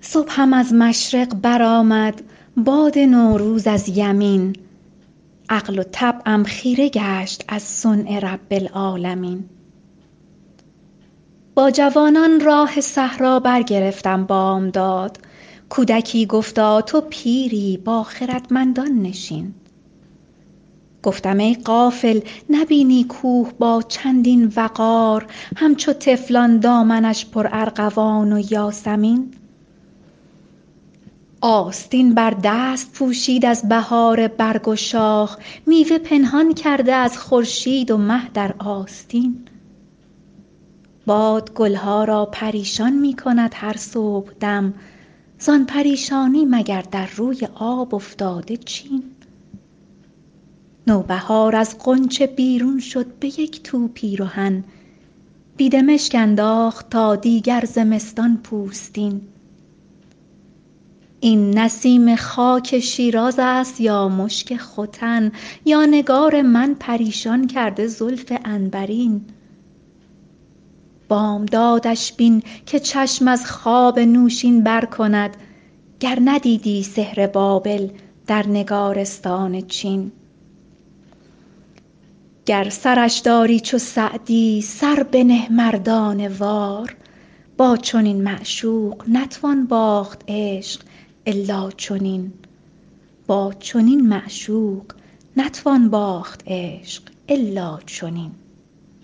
صبحم از مشرق برآمد باد نوروز از یمین، عقل و طبعم خیره گشت از صنع رب العالمین. با جوانان راه صحرا برگرفتم بامداد، کودکی گفتا تو پیری با خردمندان نشین. گفتم ای غافل نبینی کوه با چندین وقار، همچو طفلان دامنش پر ارغوان و یاسمین. آستین بر دست پوشید از بهار برگ و شاخ، میوه پنهان کرده از خورشید و مه در آستین. باد گلها را پریشان می کند هر صبحدم، زان پریشانی مگر در روی آب افتاده چین. نوبهار از غنچه بیرون شد به یک تو پیرهن، بید مشک انداخت تا دیگر زمستان پوستین. این نسیم خاک شیراز است یا مشک ختن، یا نگار من پریشان کرده زلف عنبرین. بامدادش بین که چشم از خواب نوشین بر کند، گر ندیدی سحر بابل در نگارستان چین. گر سرش داری چو سعدی سر بنه مردانه وار، با چنین معشوق نتوان باخت عشق الا چنین. با چنین معشوق نتوان باخت عشق الا چنین.